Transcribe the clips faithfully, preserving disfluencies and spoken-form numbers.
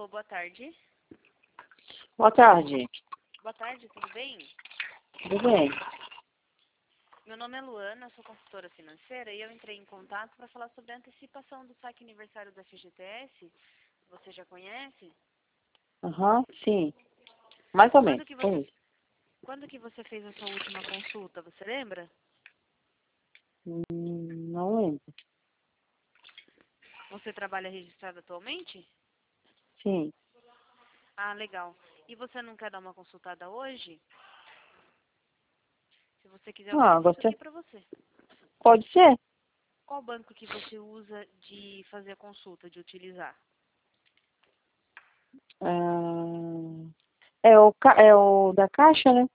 Alô, boa tarde. Boa tarde. Boa tarde, tudo bem? Tudo bem? Meu nome é Luana, sou consultora financeira e eu entrei em contato para falar sobre a antecipação do saque aniversário da F G T S. Você já conhece? Aham, sim. Mais ou Quando menos. que você, Conheço. quando que você fez a sua última consulta, você lembra? Hum, não lembro. Você trabalha registrado atualmente? Sim. Ah, legal. E você não quer dar uma consultada hoje? Se você quiser, eu Ah, faço isso você... aqui para você. Pode ser. Qual banco que você usa de fazer a consulta, de utilizar? Ah, é, o ca... é o da Caixa, né?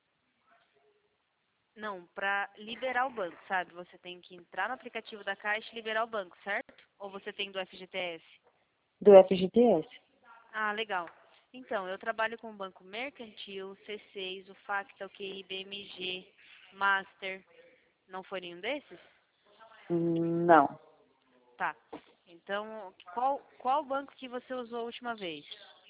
Não, para liberar o banco, sabe? Você tem que entrar no aplicativo da Caixa e liberar o banco, certo? Ou você tem do F G T S? Do F G T S. Ah, legal. Então, eu trabalho com o Banco Mercantil, C seis, o Facta, o Q I, B M G, Master. Não foi nenhum desses? Hum, Não. Tá. Então, qual, qual banco que você usou a última vez?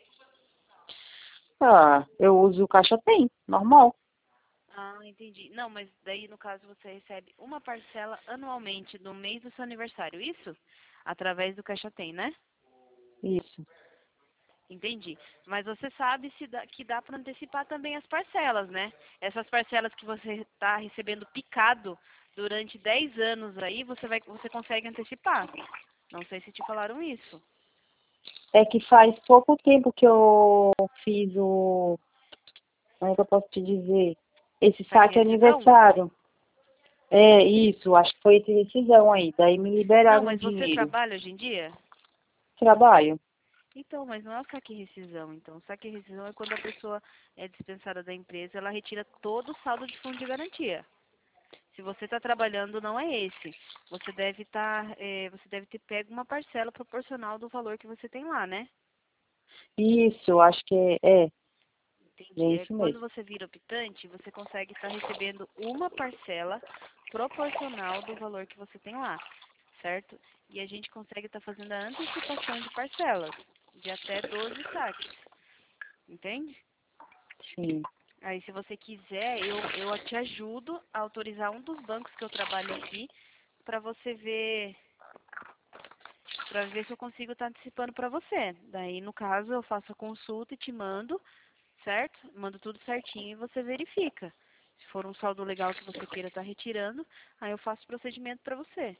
Ah, eu uso o Caixa Tem, normal. Ah, entendi. Não, mas daí, no caso, você recebe uma parcela anualmente no mês do seu aniversário, isso? Através do Caixa Tem, né? Isso. Entendi. Mas você sabe se dá- que dá para antecipar também as parcelas, né? Essas parcelas que você está recebendo picado durante dez anos aí, você vai, você consegue antecipar. Não sei se te falaram isso. É que faz pouco tempo que eu fiz o... Como é que eu posso te dizer? Esse Saque saque rescisão? aniversário. É, isso. Acho que foi esse decisão aí. Daí me Não, liberaram o mas você dinheiro. trabalha hoje em dia? Trabalho. Então, mas não é o saque rescisão. Então, o saque rescisão é quando a pessoa é dispensada da empresa, ela retira todo o saldo de fundo de garantia. Se você está trabalhando, não é esse. Você deve estar, você deve ter pego uma parcela proporcional do valor que você tem lá, né? Isso, acho que é, é, é Entendi. É isso quando mesmo. você vira optante, você consegue estar recebendo uma parcela proporcional do valor que você tem lá, certo? E a gente consegue estar fazendo a antecipação de parcelas de até doze saques, entende? Sim. Aí, se você quiser, eu, eu te ajudo a autorizar um dos bancos que eu trabalho aqui para você ver, para ver se eu consigo estar antecipando para você. Daí, no caso, eu faço a consulta e te mando, certo? Mando tudo certinho e você verifica. Se for um saldo legal que você queira estar retirando, aí eu faço o procedimento para você.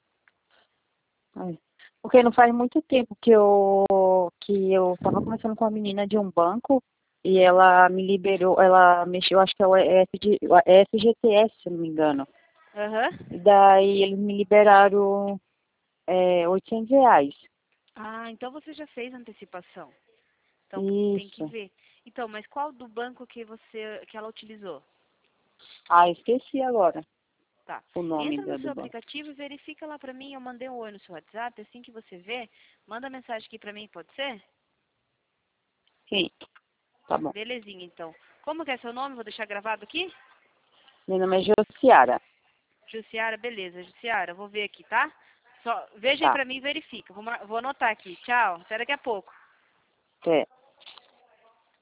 É. Porque não faz muito tempo que eu que eu estava conversando com uma menina de um banco e ela me liberou, ela mexeu, acho que é o F G, o F G T S, se eu não me engano. Aham. E daí eles me liberaram é, oitocentos reais. Ah, então você já fez a antecipação. Então tem que Isso. ver. Então, mas qual do banco que você que ela utilizou? Ah, esqueci agora Tá. o nome Entra no da- do seu banco. aplicativo e verifica lá pra mim. Eu mandei um oi no seu WhatsApp. Assim que você vê, manda mensagem aqui pra mim, pode ser? Sim, tá bom. Belezinha, então. Como que é seu nome? Vou deixar gravado aqui. Meu nome é Josiara. Jussiara, beleza. Jussiara, vou ver aqui, tá? Só veja aí Tá, pra mim e verifica. Vou, mar- vou anotar aqui. Tchau. Até daqui a pouco. até.